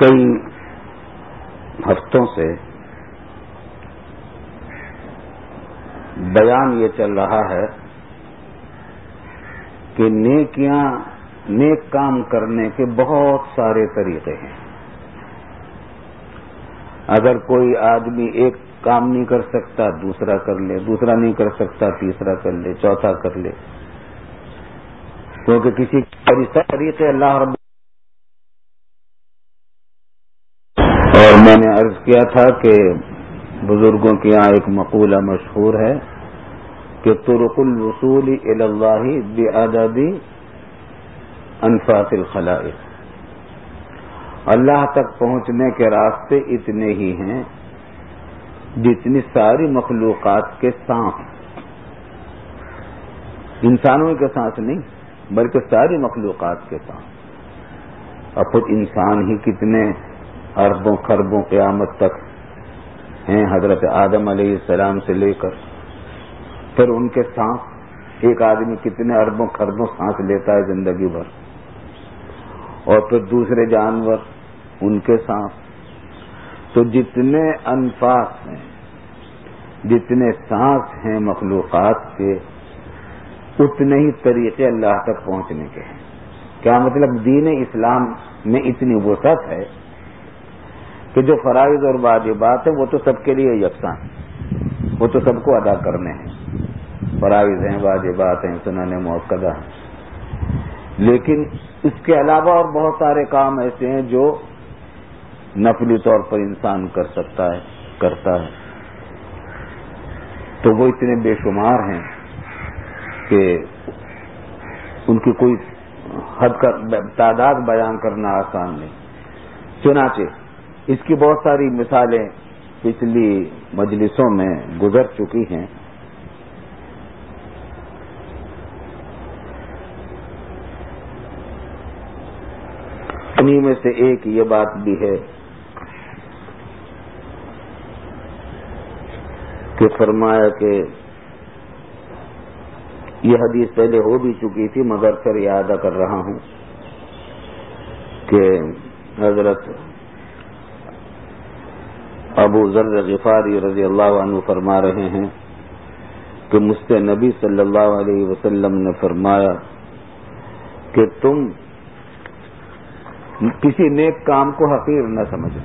کئی ہفتوں سے بیان یہ چل رہا ہے کہ نیک کام کرنے کے بہت سارے طریقے ہیں. اگر کوئی آدمی ایک کام نہیں کر سکتا دوسرا کر لے، دوسرا نہیں کر سکتا تیسرا کر لے، چوتھا کر لے، کیونکہ کسی طریقے اللہ رب. اور میں نے عرض کیا تھا کہ بزرگوں کے یہاں ایک مقولہ مشہور ہے کہ طرق الوصول الی اللہ بعدد انفاس الخلائق. اللہ تک پہنچنے کے راستے اتنے ہی ہیں جتنی ساری مخلوقات کے سانس. انسانوں کے سانس نہیں بلکہ ساری مخلوقات کے سانس. اور خود انسان ہی کتنے اربوں خربوں قیامت تک ہیں، حضرت آدم علیہ السلام سے لے کر پھر ان کے سانس. ایک آدمی کتنے اربوں خربوں سانس لیتا ہے زندگی بھر، اور پھر دوسرے جانور ان کے سانس. تو جتنے انفاس ہیں، جتنے سانس ہیں مخلوقات کے، اتنے ہی طریقے اللہ تک پہنچنے کے ہیں. کیا مطلب؟ دین اسلام میں اتنی وسعت ہے کہ جو فرائض اور واجبات ہیں وہ تو سب کے لیے یکساں ہیں، وہ تو سب کو ادا کرنے ہیں. فرائض ہیں، واجبات ہیں، سنن مؤکدہ ہیں. لیکن اس کے علاوہ اور بہت سارے کام ایسے ہیں جو نفلی طور پر انسان کر سکتا ہے، کرتا ہے. تو وہ اتنے بے شمار ہیں کہ ان کی کوئی حد کا تعداد بیان کرنا آسان نہیں. چنانچہ اس کی بہت ساری مثالیں پچھلی مجلسوں میں گزر چکی ہیں. انہی میں سے ایک یہ بات بھی ہے کہ فرمایا کہ یہ حدیث پہلے ہو بھی چکی تھی مگر پھر یاد کر رہا ہوں کہ حضرت ابو ذر غفاری رضی اللہ عنہ فرما رہے ہیں کہ مجھ سے نبی صلی اللہ علیہ وسلم نے فرمایا کہ تم کسی نیک کام کو حقیر نہ سمجھو.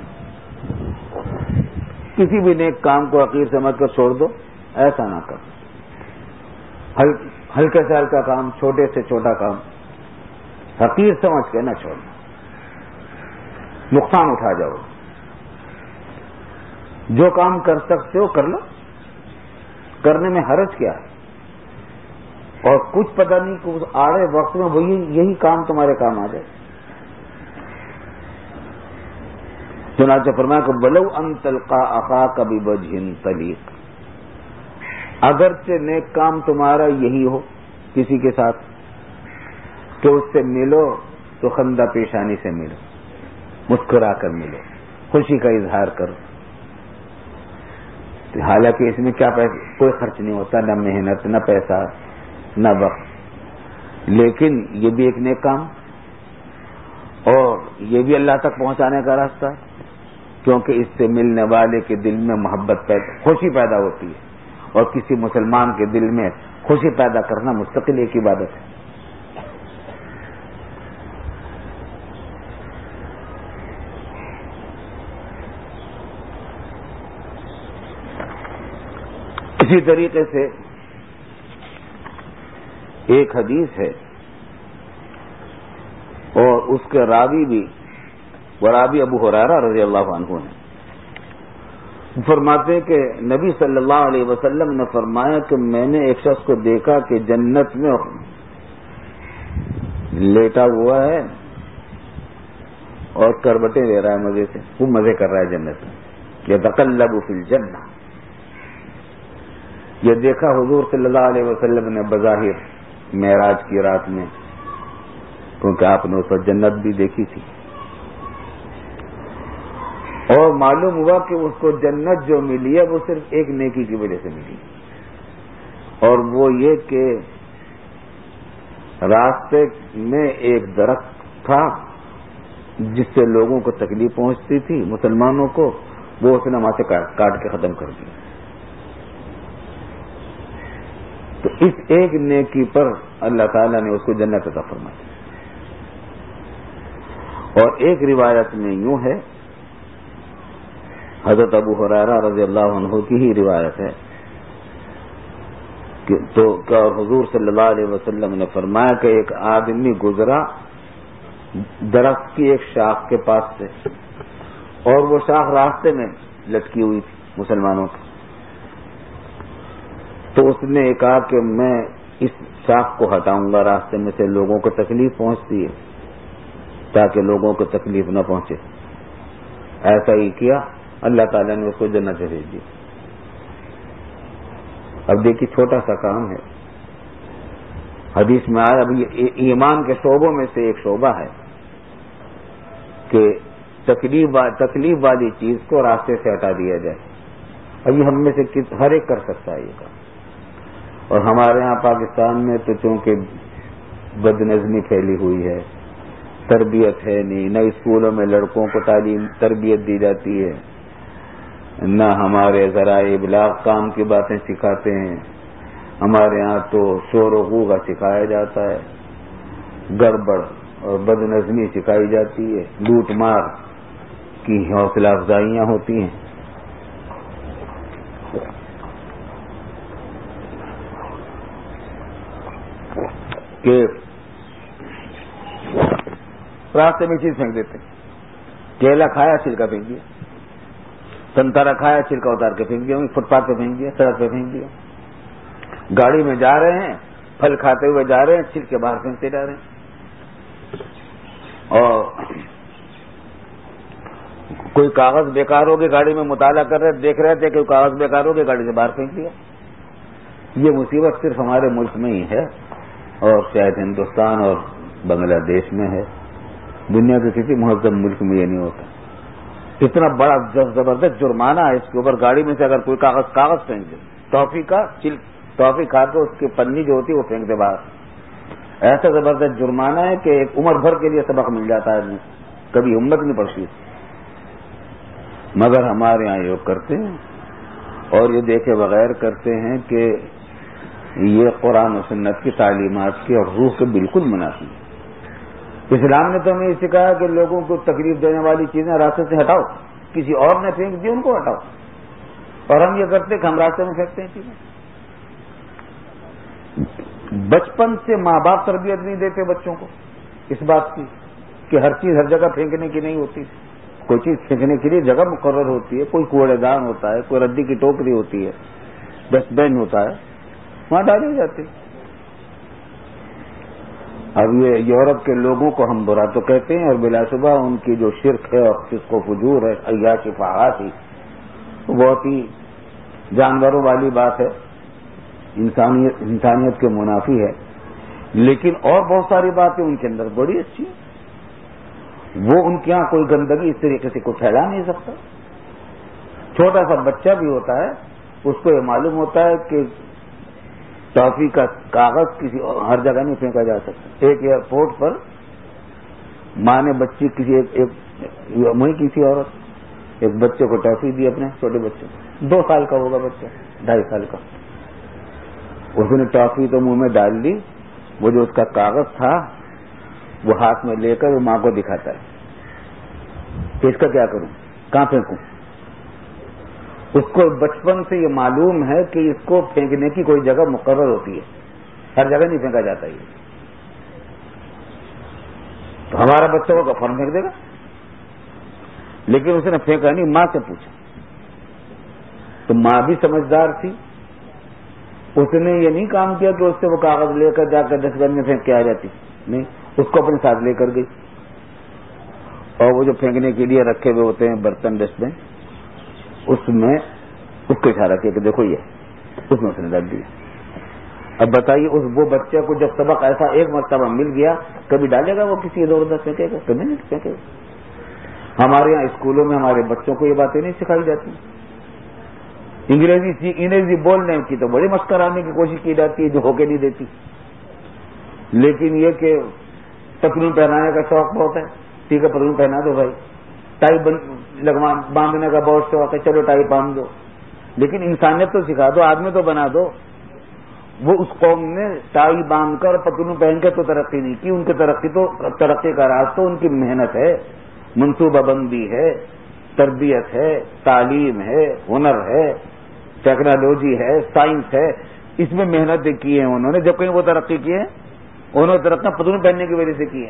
کسی بھی نیک کام کو حقیر سمجھ کر چھوڑ دو، ایسا نہ کرو. ہلکے سے ہلکا کام، چھوٹے سے چھوٹا کام حقیر سمجھ کے نہ چھوڑنا، نقصان اٹھا جاؤ. جو کام کر سکتے ہو کر لو، کرنے میں حرج کیا ہے؟ اور کچھ پتہ نہیں کہ اس آڑے وقت میں یہی کام تمہارے کام آ جائے. چنانچہ فرمایا کہ ولو ان تلقا اخاک بوجہ طلیق. اگرچہ نیک کام تمہارا یہی ہو کسی کے ساتھ کہ اس سے ملو تو خندہ پیشانی سے ملو، مسکرا کر ملو، خوشی کا اظہار کرو. حالانکہ اس میں کیا کوئی خرچ نہیں ہوتا، نہ محنت، نہ پیسہ، نہ وقت، لیکن یہ بھی ایک نیک کام اور یہ بھی اللہ تک پہنچانے کا راستہ ہے، کیونکہ اس سے ملنے والے کے دل میں محبت خوشی پیدا ہوتی ہے. اور کسی مسلمان کے دل میں خوشی پیدا کرنا مستقل ایک عبادت ہے. اسی طریقے سے ایک حدیث ہے اور اس کے راوی بھی راوی ابو ہریرہ رضی اللہ عنہ ہیں. فرماتے ہیں کہ نبی صلی اللہ علیہ وسلم نے فرمایا کہ میں نے ایک شخص کو دیکھا کہ جنت میں لیٹا ہوا ہے اور کربٹیں لے رہا ہے مزے سے، وہ مزے کر رہا ہے جنت میں. یتقلب فی الجنہ. یہ دیکھا حضور صلی اللہ علیہ وسلم نے بظاہر معراج کی رات میں، کیونکہ آپ نے اس وقت جنت بھی دیکھی تھی. اور معلوم ہوا کہ اس کو جنت جو ملی ہے وہ صرف ایک نیکی کی وجہ سے ملی، اور وہ یہ کہ راستے میں ایک درخت تھا جس سے لوگوں کو تکلیف پہنچتی تھی مسلمانوں کو، وہ اس نے وہاں سے کاٹ کے ختم کر دیا. تو اس ایک نیکی پر اللہ تعالیٰ نے اس کو جنت عطا فرمائی. اور ایک روایت میں یوں ہے، حضرت ابو ہریرہ رضی اللہ عنہ کی ہی روایت ہے کہ تو کیا حضور صلی اللہ علیہ وسلم نے فرمایا کہ ایک آدمی گزرا درخت کی ایک شاخ کے پاس سے، اور وہ شاخ راستے میں لٹکی ہوئی تھی مسلمانوں کی. تو اس نے کہا کہ میں اس شاخ کو ہٹاؤں گا راستے میں سے، لوگوں کو تکلیف پہنچتی ہے، تاکہ لوگوں کو تکلیف نہ پہنچے. ایسا ہی کیا، اللہ تعالیٰ نے اس کو جنت بھیج دی. اب دیکھیے چھوٹا سا کام ہے، حدیث میں آیا. اب یہ ایمان کے شعبوں میں سے ایک شعبہ ہے کہ تکلیف والی چیز کو راستے سے ہٹا دیا جائے. اب یہ ہم میں سے ہر ایک کر سکتا ہے یہ کام. اور ہمارے ہاں پاکستان میں تو چونکہ بد نظمی پھیلی ہوئی ہے، تربیت ہے نہیں، نہ اسکولوں میں لڑکوں کو تربیت دی جاتی ہے، نہ ہمارے ذرائع ابلاغ کام کی باتیں سکھاتے ہیں. ہمارے ہاں تو شور و غوغا سکھایا جاتا ہے، گڑبڑ اور بد نظمی سکھائی جاتی ہے، لوٹ مار کی حوصلہ افزائیاں ہوتی ہیں. کہ راستے میں چیز پھینک دیتے، کیلا کھایا چھلکا پھینک دیا، سنترا کھایا چھلکا اتار کے پھینک دیا، فٹ پاتھ پہ پھینک دیا، سڑک پہ پھینک دیا. گاڑی میں جا رہے ہیں، پھل کھاتے ہوئے جا رہے ہیں، چھلکے باہر پھینکتے جا رہے ہیں. اور کوئی کاغذ بیکار ہو گئے، گاڑی میں مطالعہ کر رہے دیکھ رہے تھے کہ کاغذ بیکار ہو گئے، گاڑی سے باہر پھینک دیا. یہ مصیبت صرف ہمارے ملک میں ہی ہے، اور شاید ہندوستان اور بنگلہ دیش میں ہے. دنیا کے کسی مہذب ملک میں یہ نہیں ہوتا. اتنا بڑا زبردست جرمانہ ہے اس کے اوپر. گاڑی میں سے اگر کوئی کاغذ پھینک دے، ٹافی کھا کے اس کی پنی جو ہوتی ہے وہ پھینک دے باہر، ایسا زبردست جرمانہ ہے کہ ایک عمر بھر کے لیے سبق مل جاتا ہے، کبھی ہمت نہیں پڑتی. مگر ہمارے یہاں یہ کرتے ہیں، اور یہ دیکھے بغیر کرتے ہیں کہ یہ قرآن و سنت کی تعلیمات کی اور روح کے بالکل منافی ہے. اسلام نے تو ہمیں یہ سکھایا کہ لوگوں کو تکلیف دینے والی چیزیں راستے سے ہٹاؤ، کسی اور نے پھینک دی ان کو ہٹاؤ. اور ہم یہ کرتے کہ ہم راستے میں پھینکتے ہیں چیزیں. بچپن سے ماں باپ تربیت نہیں دیتے بچوں کو اس بات کی کہ ہر چیز ہر جگہ پھینکنے کی نہیں ہوتی. کوئی چیز پھینکنے کے لیے جگہ مقرر ہوتی ہے، کوئی کوڑے دان ہوتا ہے، کوئی ردی کی ٹوکری ہوتی ہے، ڈسٹ بین ہوتا ہے، وہاں ڈالی جاتی. اب یہ یورپ کے لوگوں کو ہم برا تو کہتے ہیں، اور بلا شبہ ان کی جو شرک ہے اور فسق و فجور ہے، عیاشی فحاشی، بہت ہی جانوروں والی بات ہے، انسانیت کے منافی ہے. لیکن اور بہت ساری باتیں ان کے اندر بڑی اچھی ہیں. وہ ان کے یہاں کوئی گندگی اس طریقے سے کوئی پھیلا نہیں سکتا. چھوٹا سا بچہ بھی ہوتا ہے، اس کو یہ معلوم ہوتا ہے کہ ٹافی کا کاغذ کسی ہر جگہ نہیں پھینکا جا سکتا. ایک ایئرپورٹ پر ماں نے بچی کسی عورت ایک بچے کو ٹافی دی، اپنے چھوٹے بچے کو، 2 سال کا ہوگا بچہ، 2.5 سال کا. اس نے ٹافی تو منہ میں ڈال لی، وہ جو اس کا کاغذ تھا وہ ہاتھ میں لے کر وہ ماں کو دکھاتا ہے کہ اس کا کیا کروں، کہاں پھینکوں. اس کو بچپن سے یہ معلوم ہے کہ اس کو پھینکنے کی کوئی جگہ مقرر ہوتی ہے، ہر جگہ نہیں پھینکا جاتا. یہ تو ہمارا بچہ کو فوراً پھینک دے گا، لیکن اس نے پھینکا نہیں، ماں سے پوچھا. تو ماں بھی سمجھدار تھی، اس نے یہ نہیں کام کیا کہ اس سے وہ کاغذ لے کر جا کر ڈسٹ بن میں پھینک کے آ جاتی، نہیں، اس کو اپنے ساتھ لے کر گئی. اور وہ جو پھینکنے کے لیے رکھے ہوئے ہوتے ہیں برتن، ڈسٹ بن، اس میں اس کو اشارہ کیا کہ دیکھو یہ، اس میں اس نے ڈال دیا. اب بتائیے وہ بچے کو جب سبق ایسا ایک مرتبہ مل گیا، کبھی ڈالے گا وہ کسی ادھر ادھر پھینکے گا؟ کبھی نہیں پھینکے گا. ہمارے یہاں اسکولوں میں ہمارے بچوں کو یہ باتیں نہیں سکھائی جاتی. انگریزی بولنے کی تو بڑی مسکرانے کی کوشش کی جاتی ہے جو ہو کے نہیں دیتی. لیکن یہ کہ ٹکلو پہنانے کا شوق بہت ہے، ٹھیک ہے پتلون پہنا دو بھائی، ٹائی باندھنے کا بہت شوق ہے، چلو ٹائی باندھ دو، لیکن انسانیت تو سکھا دو، آدمی تو بنا دو۔ وہ اس قوم نے ٹائی باندھ کر پتلون پہن کے تو ترقی نہیں کی، ان کی ترقی کا راز تو ان کی محنت ہے، منصوبہ بندی ہے، تربیت ہے، تعلیم ہے، ہنر ہے، ٹیکنالوجی ہے، سائنس ہے، اس میں محنت کی ہے انہوں نے۔ جب کہیں وہ ترقی کی ہے، انہوں نے ترقی پتلون پہننے کی وجہ سے کی ہے،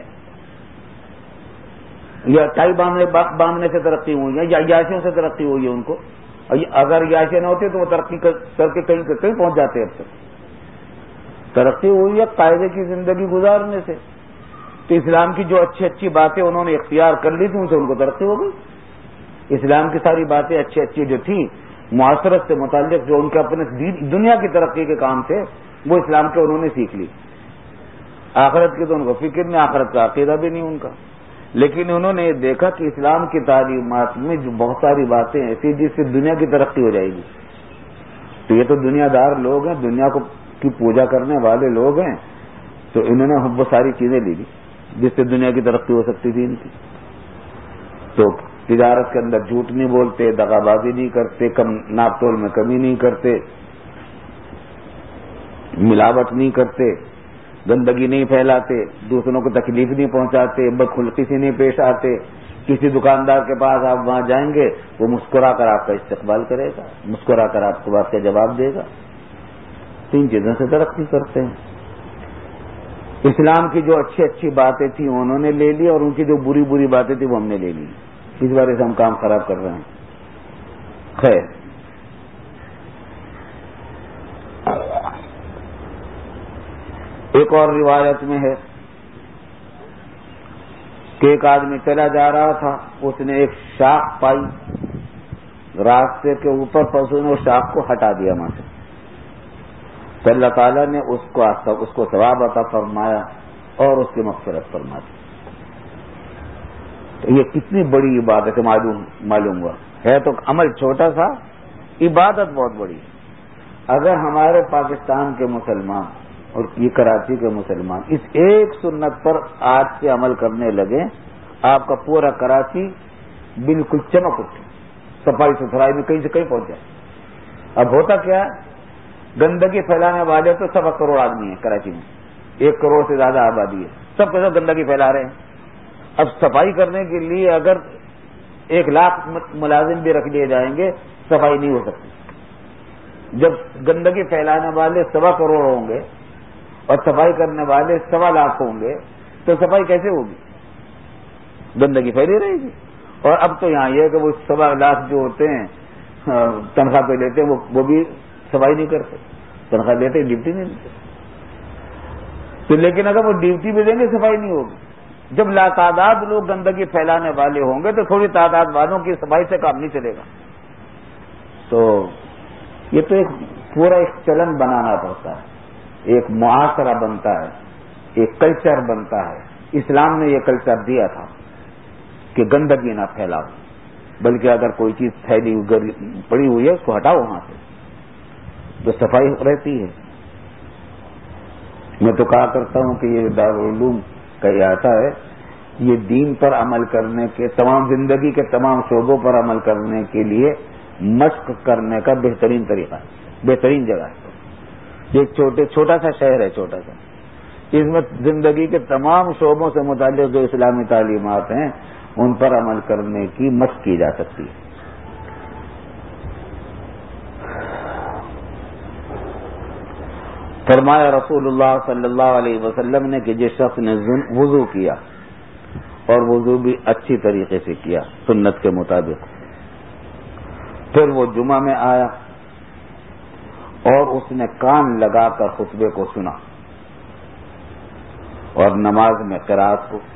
یا ٹائی باندھنے سے ترقی ہوئی ہے، یا عیاشیوں سے ترقی ہوئی ہے ان کو۔ اگر عیاشیاں نہ ہوتی تو وہ ترقی کر کے کہیں پہنچ جاتے۔ اب تک ترقی ہوئی ہے قاعدے کی زندگی گزارنے سے۔ تو اسلام کی جو اچھی اچھی باتیں انہوں نے اختیار کر لی تھی، ان سے ان کو ترقی ہو گئی۔ اسلام کی ساری باتیں اچھی اچھی جو تھیں معاشرت سے متعلق، جو ان کے اپنے دنیا کی ترقی کے کام تھے، وہ اسلام کے انہوں نے سیکھ لی۔ آخرت کی تو ان کو فکر نہیں، آخرت کا عقیدہ بھی نہیں ان کا، لیکن انہوں نے دیکھا کہ اسلام کی تعلیمات میں جو بہت ساری باتیں ایسی جس سے دنیا کی ترقی ہو جائے گی۔ تو یہ تو دنیا دار لوگ ہیں، دنیا کی پوجا کرنے والے لوگ ہیں، تو انہوں نے وہ ساری چیزیں لی جس سے دنیا کی ترقی ہو سکتی تھی ان کی۔ تو تجارت کے اندر جھوٹ نہیں بولتے، دغا بازی نہیں کرتے، ناپ تول میں کمی نہیں کرتے، ملاوٹ نہیں کرتے، گندگی نہیں پھیلاتے، دوسروں کو تکلیف نہیں پہنچاتے، بدخلقی سے نہیں پیش آتے۔ کسی دکاندار کے پاس آپ وہاں جائیں گے، وہ مسکرا کر آپ کا استقبال کرے گا، مسکرا کر آپ کو بات کا جواب دے گا۔ تین چیزوں سے ترقی کرتے ہیں۔ اسلام کی جو اچھی اچھی باتیں تھیں انہوں نے لے لی، اور ان کی جو بری بری باتیں تھیں وہ ہم نے لے لی۔ اس بارے سے ہم کام خراب کر رہے ہیں۔ خیر، ایک اور روایت میں ہے کہ ایک آدمی چلا جا رہا تھا، اس نے ایک شاخ پائی راستے کے اوپر، پر اس نے اس شاخ کو ہٹا دیا وہاں سے، تو اللہ تعالیٰ نے اس کو ثواب عطا فرمایا اور اس کی مغفرت فرما دی۔ تو یہ کتنی بڑی عبادت ہے معلوم ہوا ہے، تو عمل چھوٹا سا، عبادت بہت بڑی ہے۔ اگر ہمارے پاکستان کے مسلمان اور یہ کراچی کے مسلمان اس ایک سنت پر آج سے عمل کرنے لگے، آپ کا پورا کراچی بالکل چمک اٹھے، صفائی ستھرائی میں کہیں سے کہیں پہنچ جائے۔ اب ہوتا کیا ہے، گندگی پھیلانے والے تو 1.25 کروڑ آدمی ہیں کراچی میں، 1 کروڑ سے زیادہ آبادی ہے، سب کے سب گندگی پھیلا رہے ہیں۔ اب صفائی کرنے کے لیے اگر 1 لاکھ ملازم بھی رکھ لیے جائیں گے، صفائی نہیں ہو سکتی۔ جب گندگی پھیلانے والے 1.25 کروڑ ہوں گے اور صفائی کرنے والے 1.25 لاکھ ہوں گے، تو صفائی کیسے ہوگی؟ گندگی پھیلی رہے گی۔ اور اب تو یہاں یہ ہے کہ وہ 1.25 لاکھ جو ہوتے ہیں تنخواہ پہ لیتے ہیں، وہ بھی صفائی نہیں کرتے، تنخواہ لیتے ڈیوٹی نہیں دیتے۔ تو لیکن اگر وہ ڈیوٹی بھی دیں گے، صفائی نہیں ہوگی۔ جب لاتعداد لوگ گندگی پھیلانے والے ہوں گے تو تھوڑی تعداد والوں کی صفائی سے کام نہیں چلے گا۔ تو یہ تو پورا ایک چلن بنانا پڑتا ہے، ایک معاشرہ بنتا ہے، ایک کلچر بنتا ہے۔ اسلام نے یہ کلچر دیا تھا کہ گندگی نہ پھیلاؤ، بلکہ اگر کوئی چیز پھیلی پڑی ہوئی ہے اس کو ہٹاؤ وہاں سے، تو صفائی رہتی ہے۔ میں تو کہا کرتا ہوں کہ یہ دارالعلوم کا احاطہ ہے، یہ دین پر عمل کرنے کے، تمام زندگی کے تمام شعبوں پر عمل کرنے کے لیے مشق کرنے کا بہترین طریقہ ہے، بہترین جگہ ہے۔ یہ چھوٹا سا شہر ہے، چھوٹا سا، اس میں زندگی کے تمام شعبوں سے متعلق جو اسلامی تعلیمات ہیں ان پر عمل کرنے کی مشق کی جا سکتی ہے۔ فرمایا رسول اللہ صلی اللہ علیہ وسلم نے کہ جس شخص نے وضو کیا، اور وضو بھی اچھی طریقے سے کیا سنت کے مطابق، پھر وہ جمعہ میں آیا اور اس نے کان لگا کر خطبے کو سنا اور نماز میں قرات کو،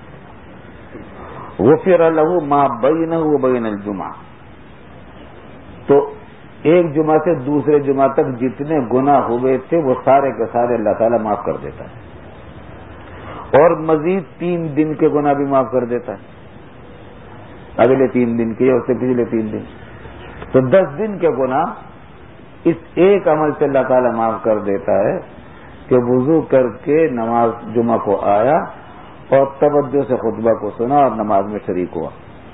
غفر له ما بینہ وبین الجمعہ، تو ایک جمعہ سے دوسرے جمعہ تک جتنے گناہ ہوئے تھے وہ سارے کے سارے اللہ تعالیٰ معاف کر دیتا ہے، اور مزید 3 دن کے گناہ بھی معاف کر دیتا ہے، اگلے 3 دن کے اور سے پچھلے 3 دن، تو 10 دن کے گناہ اس ایک عمل سے اللہ تعالیٰ معاف کر دیتا ہے کہ وضو کر کے نماز جمعہ کو آیا اور توجہ سے خطبہ کو سنا اور نماز میں شریک ہوا،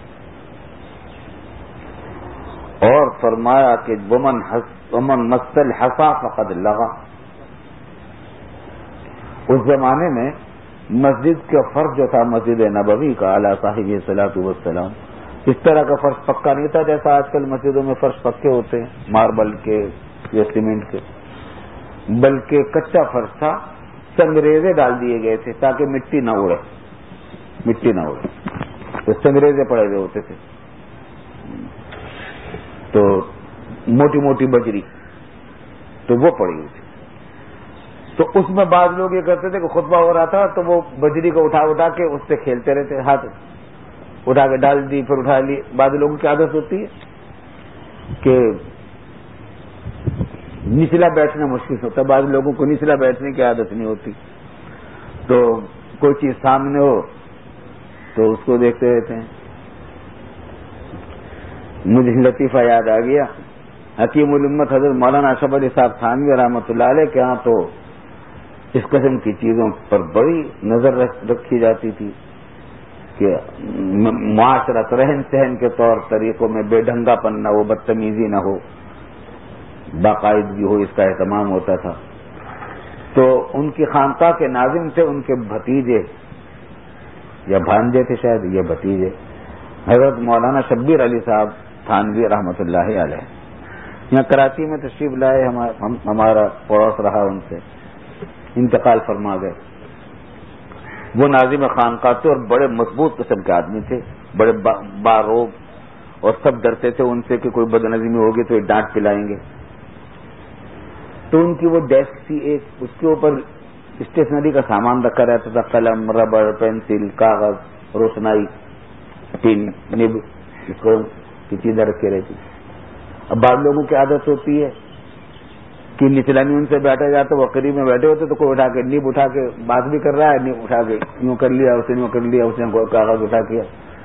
اور فرمایا کہ ومن مس الحصى فقد لغا۔ اس زمانے میں مسجد کا فرش جو تھا مسجد نبوی کا علی صاحب الصلاۃ والسلام، اس طرح کا فرش پکا نہیں تھا جیسا آج کل مسجدوں میں فرش پکے ہوتے ہیں ماربل کے یا سیمنٹ کے، بلکہ کچا فرش تھا، سنگریزے ڈال دیے گئے تھے تاکہ مٹی نہ اڑے، تو سنگریزے پڑے ہوئے ہوتے تھے، تو موٹی موٹی بجری تو وہ پڑی ہوئی تھی۔ تو اس میں بعض لوگ یہ کرتے تھے کہ خطبہ ہو رہا تھا تو وہ بجری کو اٹھا کے اس سے کھیلتے رہتے، ہاتھ اٹھا کے ڈال دی پھر اٹھا لی۔ بعض لوگوں کی عادت ہوتی ہے کہ نچلا بیٹھنا مشکل ہوتا ہے، بعض لوگوں کو نچلا بیٹھنے کی عادت نہیں ہوتی، تو کوئی چیز سامنے ہو تو اس کو دیکھتے رہتے ہیں۔ مجھے لطیفہ یاد آ گیا، حکیم الامت حضرت مولانا اشرف علی صاحب تھانوی رحمۃ اللہ علیہ کے ہاں تو اس قسم کی چیزوں پر بڑی نظر رکھی جاتی تھی کہ معاشرت رہن سہن کے طور طریقوں میں بے ڈھنگا پن نہ ہو، بدتمیزی نہ ہو، باقاعدگی ہو، اس کا اہتمام ہوتا تھا۔ تو ان کی خانقاہ کے ناظم تھے ان کے بھتیجے یا بھانجے تھے شاید، یہ بھتیجے، حضرت مولانا شبیر علی صاحب تھانوی رحمۃ اللہ علیہ، یہاں کراچی میں تشریف لائے، ہمارا پڑوس رہا، ان سے انتقال فرما گئے۔ وہ ناظم خانقاہ تھے اور بڑے مضبوط قسم کے آدمی تھے، بڑے باروب، اور سب ڈرتے تھے ان سے کہ کوئی بدنظمی ہوگی تو یہ ڈانٹ پلائیں گے۔ تو ان کی وہ ڈیسک تھی ایک، اس کے اوپر اسٹیشنری کا سامان رکھا رہتا تھا، قلم، ربڑ، پینسل، کاغذ، روشنائی، پن، نب، اس کو کی چیزیں رکھی رہتی۔ اب بعض لوگوں کی عادت ہوتی ہے کہ نچلانی ان سے بیٹھا جاتا، وہ قریب میں بیٹھے ہوتے تو کوئی اٹھا کے نیب اٹھا کے بات بھی کر رہا ہے، نیب اٹھا کے یوں کر لیا، اس نے یوں کر لیا، اس نے کاغذ اٹھا کیا۔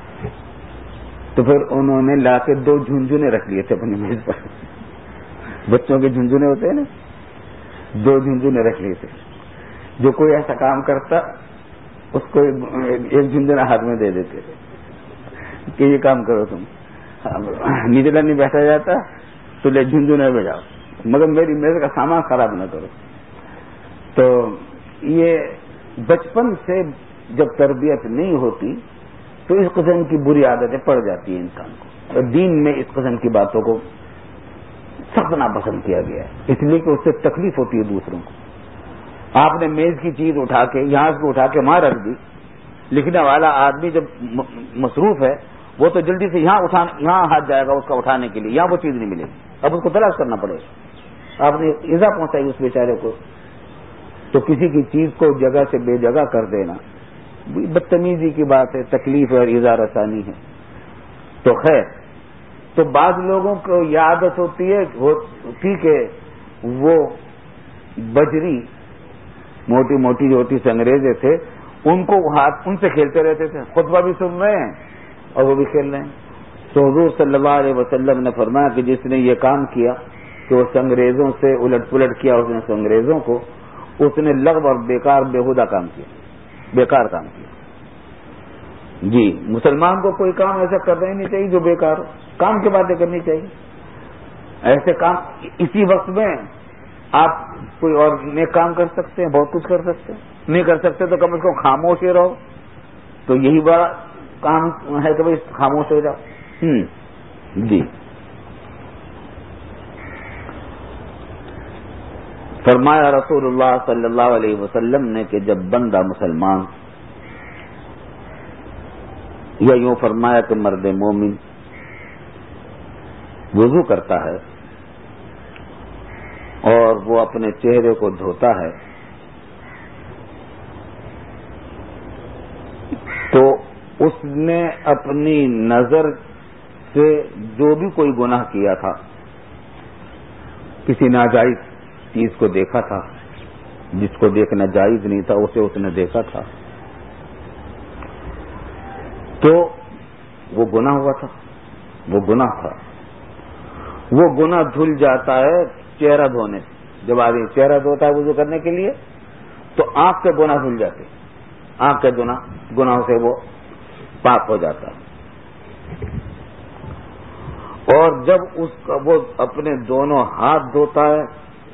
تو پھر انہوں نے لا کے 2 جھنجھنے رکھ لیے تھے اپنی میز پر، بچوں کے جھنجھنے ہوتے ہیں نا، 2 جھنجھنے رکھ لیے تھے۔ جو کوئی ایسا کام کرتا اس کو ایک جھنجھنا ہاتھ میں دے دیتے تھے کہ یہ کام کرو تم، نیچلا نہیں بیٹھا جاتا تو لے جھنجھنے بجاؤ، مگر میری میز کا سامان خراب نہ کرو۔ تو یہ بچپن سے جب تربیت نہیں ہوتی تو اس قسم کی بری عادتیں پڑ جاتی ہیں انسان کو، اور دین میں اس قسم کی باتوں کو سخت ناپسند کیا گیا ہے، اس لیے کہ اس سے تکلیف ہوتی ہے دوسروں کو۔ آپ نے میز کی چیز اٹھا کے یہاں سے اٹھا کے وہاں رکھ دی، لکھنے والا آدمی جب مصروف ہے وہ تو جلدی سے یہاں ہاتھ جائے گا اس کا اٹھانے کے لیے، یہاں وہ چیز نہیں ملے گی، اب اس کو تلاش کرنا پڑے گا، آپ نے ایذا پہنچائی اس بیچارے کو۔ تو کسی کی چیز کو جگہ سے بے جگہ کر دینا بدتمیزی کی بات ہے، تکلیف اور ایذا رسانی ہے۔ تو خیر، تو بعض لوگوں کو یہ عادت ہوتی ہے کہ وہ بجری موٹی موٹی جو ہوتی سنگریزے تھے ان کو ان سے کھیلتے رہتے تھے، خطبہ بھی سن رہے ہیں اور وہ بھی کھیل رہے ہیں۔ تو حضور صلی اللہ علیہ وسلم نے فرمایا کہ جس نے یہ کام کیا کہ وہ سنگریزوں سے الٹ پلٹ کیا، اس نے سنگریزوں کو، اس نے لغو اور بیکار بےہودہ کام کیا، بیکار کام کیا۔ جی، مسلمان کو کوئی کام ایسا کرنا ہی نہیں چاہیے جو بیکار ہو، کام کی باتیں کرنی چاہیے۔ ایسے کام اسی وقت میں آپ کوئی اور نیک کام کر سکتے ہیں، بہت کچھ کر سکتے ہیں، نہیں کر سکتے تو کم از کم خاموش ہی رہو، تو یہی بڑا کام ہے کہ بھائی خاموش ہو جاؤ۔ جی، فرمایا رسول اللہ صلی اللہ علیہ وسلم نے کہ جب بندہ مسلمان، یا یوں فرمایا کہ مرد مومن وضو کرتا ہے اور وہ اپنے چہرے کو دھوتا ہے تو اس نے اپنی نظر سے جو بھی کوئی گناہ کیا تھا، کسی ناجائز چیز کو دیکھا تھا جس کو دیکھنا جائز نہیں تھا، اسے اس نے دیکھا تھا تو وہ گناہ ہوا تھا، وہ گناہ تھا، وہ گناہ دھل جاتا ہے چہرہ دھونے سے۔ جب آدمی چہرہ دھوتا ہے وضو کرنے کے لیے تو آنکھ کے گناہ دھل جاتے، آنکھ کے گناہوں سے وہ پاک ہو جاتا ہے۔ اور جب وہ اپنے دونوں ہاتھ دھوتا ہے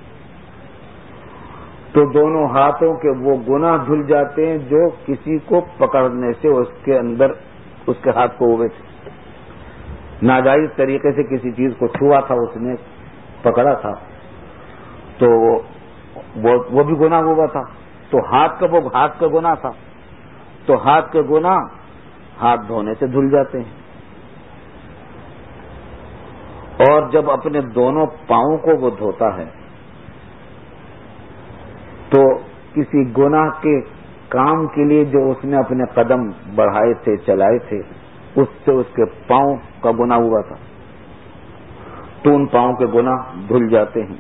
تو دونوں ہاتھوں کے وہ گناہ دھل جاتے ہیں جو کسی کو پکڑنے سے اس کے اندر اس کے ہاتھ کو ہوئے تھے، ناجائز طریقے سے کسی چیز کو چھوا تھا، اس نے پکڑا تھا تو وہ بھی گناہ ہوا تھا، تو ہاتھ کا گناہ تھا، تو ہاتھ کے گناہ ہاتھ دھونے سے دھل جاتے ہیں۔ اور جب اپنے دونوں پاؤں کو وہ دھوتا ہے تو کسی گناہ کے کام کے لیے جو اس نے اپنے قدم بڑھائے تھے، چلائے تھے، اس سے اس کے پاؤں کا گناہ ہوا تھا، تو ان پاؤں کے گناہ دھل جاتے ہیں۔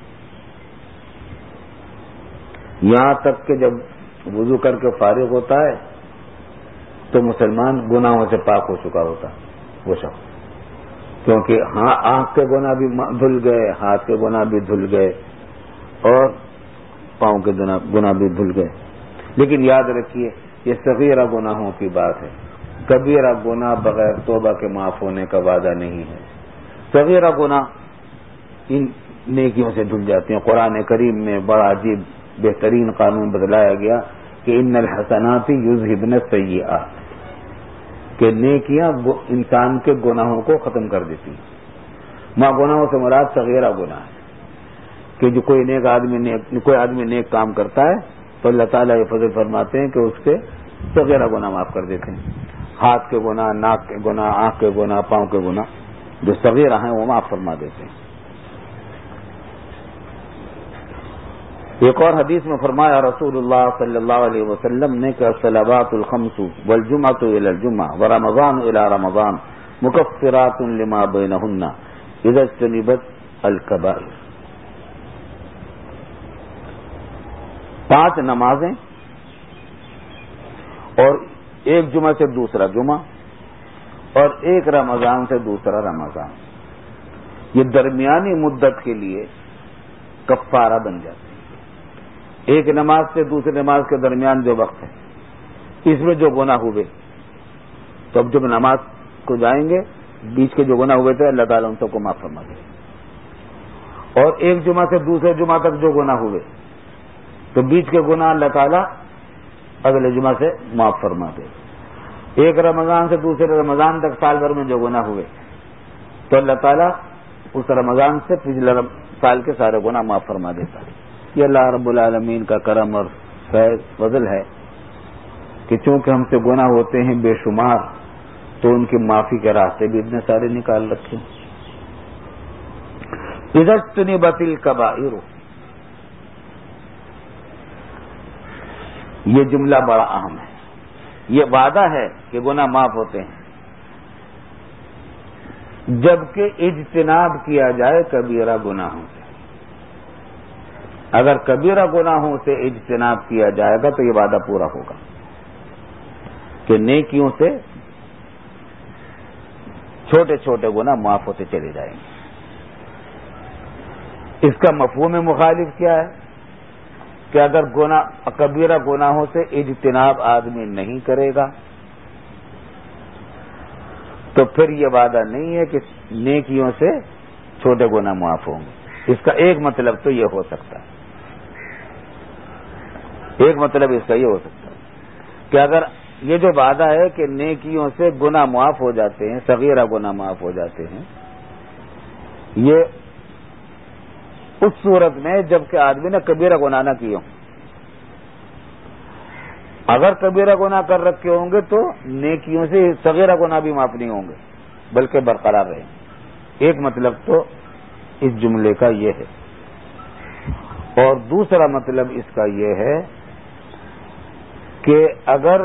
یہاں تک کہ جب وضو کر کے فارغ ہوتا ہے تو مسلمان گناہوں سے پاک ہو چکا ہوتا وہ شخص، کیونکہ آنکھ کے گناہ بھی دھل گئے، ہاتھ کے گناہ بھی دھل گئے اور پاؤں کے گناہ بھی دھل گئے۔ لیکن یاد رکھیے یہ صغیرہ گناہوں کی بات ہے، کبیرہ گناہ بغیر توبہ کے معاف ہونے کا وعدہ نہیں ہے۔ صغیرہ گناہ ان نیکیوں سے دھل جاتے ہیں۔ قرآن کریم میں بڑا عجیب بہترین قانون بتلایا گیا کہ ان الحسنات یذہبن السیئات، کہ نیکیاں انسان کے گناہوں کو ختم کر دیتی ہیں۔ ماں گناہوں سے مراد صغیرہ گناہ ہے کہ جو کوئی آدمی نیک کام کرتا ہے تو اللہ تعالیٰ یہ فضل فرماتے ہیں کہ اس کے صغیرہ گناہ معاف کر دیتے ہیں، ہاتھ کے گناہ، ناک کے گناہ، آنکھ کے گناہ، پاؤں کے گناہ جو صغیرہ ہیں وہ معاف فرما دیتے ہیں۔ ایک اور حدیث میں فرمایا رسول اللہ صلی اللہ علیہ وسلم نے کہ الصلوات الخمس والجمعۃ الی الجمعہ ورمضان الی رمضان مکفرات لما بینہن اذا اجتنبت الکبائر۔ 5 نمازیں اور ایک جمعہ سے دوسرا جمعہ اور ایک رمضان سے دوسرا رمضان، یہ درمیانی مدت کے لیے کفارہ بن جاتے ہیں۔ ایک نماز سے دوسری نماز کے درمیان جو وقت ہے اس میں جو گناہ ہوئے تو اب جب نماز کو جائیں گے بیچ کے جو گناہ ہوئے تھے اللہ تعالیٰ ان سب کو معاف فرما دے، اور ایک جمعہ سے دوسرے جمعہ تک جو گناہ ہوئے تو بیچ کے گناہ اللہ تعالیٰ اگلے جمعہ سے معاف فرما دے۔ ایک رمضان سے دوسرے رمضان تک سال بھر میں جو گناہ ہوئے تو اللہ تعالیٰ اس رمضان سے پچھلے سال کے سارے گناہ معاف فرما دیتا ہے۔ یہ اللہ رب العالمین کا کرم اور فضل ہے کہ چونکہ ہم سے گناہ ہوتے ہیں بے شمار تو ان کی معافی کے راستے بھی اتنے سارے نکال رکھے۔ اذا اجتنبت الکبائر، یہ جملہ بڑا اہم ہے، یہ وعدہ ہے کہ گناہ معاف ہوتے ہیں جبکہ اجتناب کیا جائے کبیرہ گناہوں سے۔ اگر کبیرہ گناہوں سے اجتناب کیا جائے گا تو یہ وعدہ پورا ہوگا کہ نیکیوں سے چھوٹے چھوٹے گناہ معاف ہوتے چلے جائیں گے۔ اس کا مفہوم مخالف کیا ہے کہ اگر کبیرہ گناہوں سے اجتناب آدمی نہیں کرے گا تو پھر یہ وعدہ نہیں ہے کہ نیکیوں سے چھوٹے گناہ معاف ہوں گے۔ اس کا ایک مطلب تو یہ ہو سکتا ہے، ایک مطلب اس کا یہ ہو سکتا ہے کہ اگر یہ جو وعدہ ہے کہ نیکیوں سے گناہ معاف ہو جاتے ہیں، صغیرہ گناہ معاف ہو جاتے ہیں، یہ اس صورت میں جبکہ آدمی نے کبیرہ گناہ نہ کیے ہوں۔ اگر کبیرہ گناہ کر رکھے ہوں گے تو نیکیوں سے صغیرہ گناہ بھی معاف نہیں ہوں گے بلکہ برقرار رہیں گے۔ ایک مطلب تو اس جملے کا یہ ہے، اور دوسرا مطلب اس کا یہ ہے کہ اگر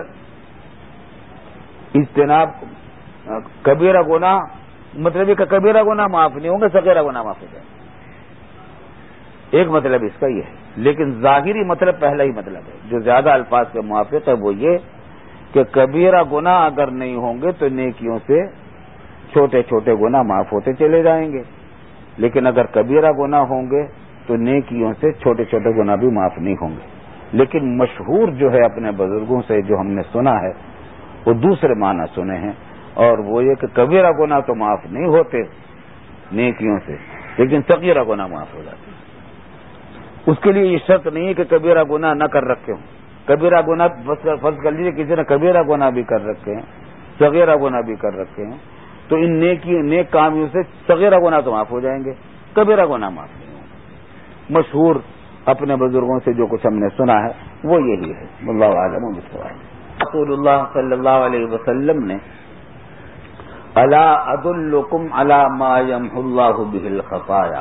اجتناب کبیرہ گناہ مطلب یہ کہ کبیرہ گناہ معاف نہیں ہوں گے، صغیرہ گناہ معاف ہو جائیں گے۔ ایک مطلب اس کا یہ ہے، لیکن ظاہری مطلب پہلا ہی مطلب ہے جو زیادہ الفاظ کے موافق ہے، وہ یہ کہ کبیرہ گناہ اگر نہیں ہوں گے تو نیکیوں سے چھوٹے چھوٹے گناہ معاف ہوتے چلے جائیں گے، لیکن اگر کبیرہ گناہ ہوں گے تو نیکیوں سے چھوٹے چھوٹے گناہ بھی معاف نہیں ہوں گے۔ لیکن مشہور جو ہے اپنے بزرگوں سے جو ہم نے سنا ہے وہ دوسرے معنی سنے ہیں، اور وہ یہ کہ کبیرہ گناہ تو معاف نہیں ہوتے نیکیوں سے، لیکن صغیرہ گناہ معاف ہو جاتے ہیں۔ اس کے لیے یہ شرط نہیں ہے کہ کبیرہ گناہ نہ کر رکھے ہوں۔ کبیرہ گناہ فرض کر لیجیے کسی نے کبیرہ گناہ بھی کر رکھے ہیں، صغیرہ گناہ بھی کر رکھے ہیں، تو ان نیک کامیوں سے صغیرہ گناہ تو معاف ہو جائیں گے، کبیرہ گناہ معاف نہیں ہوں گے۔ مشہور اپنے بزرگوں سے جو کچھ ہم نے سنا ہے وہ یہی ہے۔ واللہ اعلم بالصواب۔ رسول اللہ صلی اللہ علیہ وسلم نے الا ادلکم علی ما یمحو اللہ بہ الخطایا،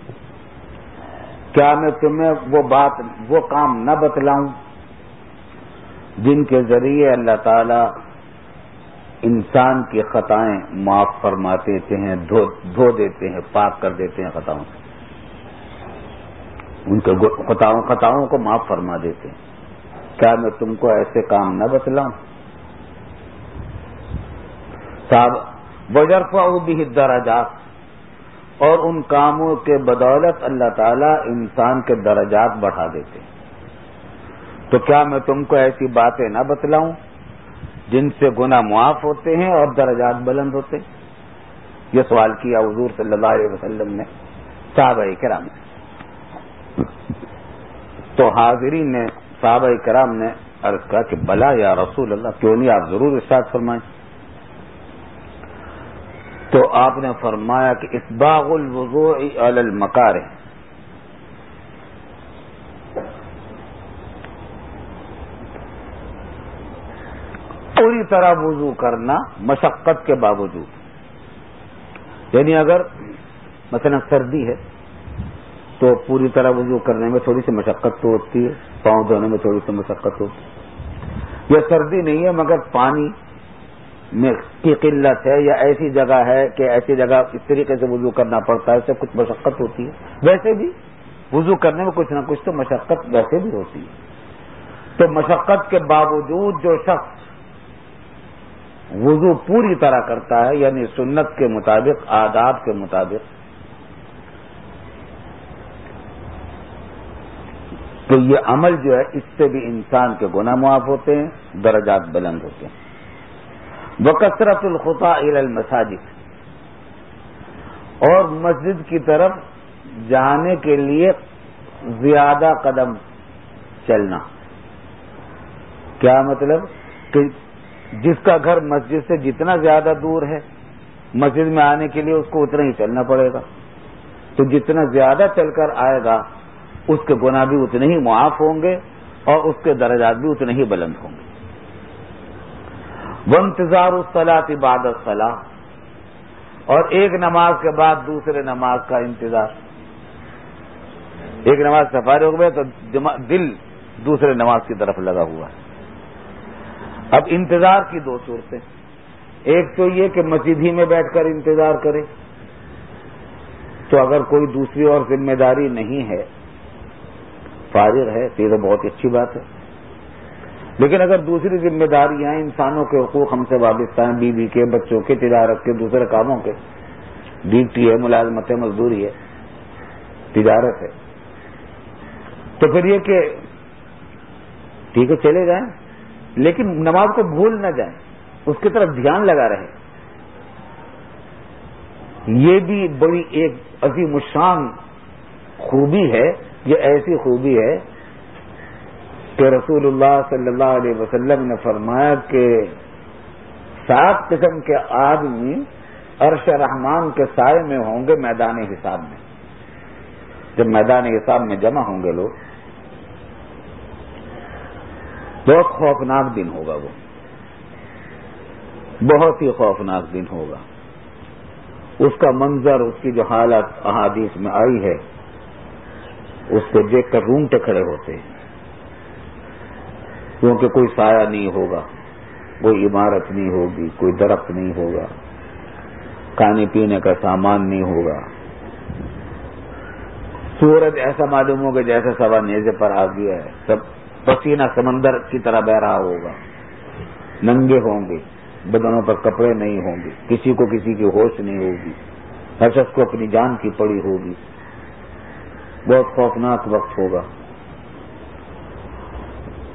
کیا میں تمہیں وہ کام نہ بتلاؤں جن کے ذریعے اللہ تعالی انسان کی خطائیں معاف فرما دیتے ہیں، دھو دیتے ہیں، پاک کر دیتے ہیں خطاؤں سے، ان کے خطاؤں کو معاف فرما دیتے ہیں۔ کیا میں تم کو ایسے کام نہ بتلاؤں؟ وَيَرْفَعُ بِهِ الدَّرَجَاتِ، اور ان کاموں کے بدولت اللہ تعالیٰ انسان کے درجات بڑھا دیتے ہیں۔ تو کیا میں تم کو ایسی باتیں نہ بتلاؤں جن سے گناہ معاف ہوتے ہیں اور درجات بلند ہوتے ہیں؟ یہ سوال کیا حضور صلی اللہ علیہ وسلم نے صحابہ کرام نے۔ تو حاضرین نے صحابہ کرام نے عرض کہا کہ بلا یا رسول اللہ، کیوں نہیں، آپ ضرور ارشاد فرمائیں۔ تو آپ نے فرمایا کہ اسباغ الوضوء علی المکارہ، پوری طرح وضو کرنا مشقت کے باوجود، یعنی اگر مثلا سردی ہے تو پوری طرح وضو کرنے میں تھوڑی سی مشقت تو ہوتی ہے، پاؤں دھونے میں تھوڑی سی مشقت ہوتی ہے، یا سردی نہیں ہے مگر پانی میں کی قلت ہے، یا ایسی جگہ ہے کہ ایسی جگہ اس طریقے سے وضو کرنا پڑتا ہے، اس سے کچھ مشقت ہوتی ہے۔ ویسے بھی وضو کرنے میں کچھ نہ کچھ تو مشقت ویسے بھی ہوتی ہے۔ تو مشقت کے باوجود جو شخص وضو پوری طرح کرتا ہے، یعنی سنت کے مطابق، آداب کے مطابق، تو یہ عمل جو ہے اس سے بھی انسان کے گناہ معاف ہوتے ہیں، درجات بلند ہوتے ہیں۔ وَكَثْرَةُ الْخُطَىٰ إِلَى الْمَسَاجِدِ، اور مسجد کی طرف جانے کے لیے زیادہ قدم چلنا۔ کیا مطلب؟ کہ جس کا گھر مسجد سے جتنا زیادہ دور ہے، مسجد میں آنے کے لیے اس کو اتنا ہی چلنا پڑے گا، تو جتنا زیادہ چل کر آئے گا اس کے گناہ بھی اتنے ہی معاف ہوں گے اور اس کے درجات بھی اتنے ہی بلند ہوں گے۔ وَانتِظَارُ الصَّلَاةِ بَعْدَ الصَّلَاةِ، اور ایک نماز کے بعد دوسرے نماز کا انتظار۔ ایک نماز سے فارغ ہوئے تو دل دوسرے نماز کی طرف لگا ہوا ہے۔ اب انتظار کی دو صورتیں، ایک تو یہ کہ مسجد ہی میں بیٹھ کر انتظار کرے، تو اگر کوئی دوسری اور ذمہ داری نہیں ہے، فارغ ہے، تو یہ تو بہت اچھی بات ہے۔ لیکن اگر دوسری ذمہ داریاں، انسانوں کے حقوق ہم سے وابستہ ہیں، بیوی کے، بچوں کے، تجارت کے، دوسرے کاموں کے، ڈیوٹی ہے، ملازمت ہے، مزدوری ہے، تجارت ہے، تو پھر یہ کہ ٹھیک ہے چلے جائیں، لیکن نماز کو بھول نہ جائیں، اس کی طرف دھیان لگا رہے۔ یہ بھی بڑی ایک عظیم الشان خوبی ہے۔ یہ ایسی خوبی ہے کہ رسول اللہ صلی اللہ علیہ وسلم نے فرمایا کہ 7 قسم کے آدمی عرش رحمان کے سائے میں ہوں گے میدان حساب میں۔ جب میدان حساب میں جمع ہوں گے لوگ، بہت خوفناک دن ہوگا، وہ بہت ہی خوفناک دن ہوگا۔ اس کا منظر، اس کی جو حالت احادیث میں آئی ہے، اس کو دیکھ کر رونگٹے کھڑے ہوتے ہیں، کیونکہ کوئی سایہ نہیں ہوگا، کوئی عمارت نہیں ہوگی، کوئی درخت نہیں ہوگا، کھانے پینے کا سامان نہیں ہوگا، سورج ایسا معلوم ہوگا جیسے سوا نیزے پر آ گیا ہے، سب پسینہ سمندر کی طرح بہ رہا ہوگا، ننگے ہوں گے، بدنوں پر کپڑے نہیں ہوں گے، کسی کو کسی کی ہوش نہیں ہوگی، ہر شخص کو اپنی جان کی پڑی ہوگی، بہت خوفناک وقت ہوگا۔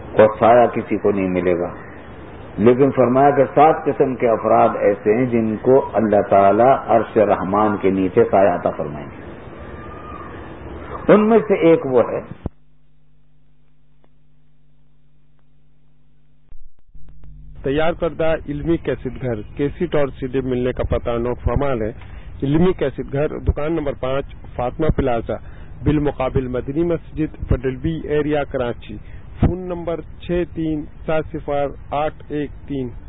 اور سایہ کسی کو نہیں ملے گا. لیکن فرمایا کہ 7 قسم کے افراد ایسے ہیں جن کو اللہ تعالیٰ عرش رحمان کے نیچے سایہ عطا فرمائیں گے. ان میں سے ایک وہ ہے تیار کردہ علمی کیسٹ گھر. کیسٹ اور سی ڈی ملنے کا پتہ نوٹ فرما لیں. علمی کیسٹ گھر، دکان نمبر 5، فاطمہ پلازا، بالمقابل مدنی مسجد، federal B area, Karachi. Phone number 63708113.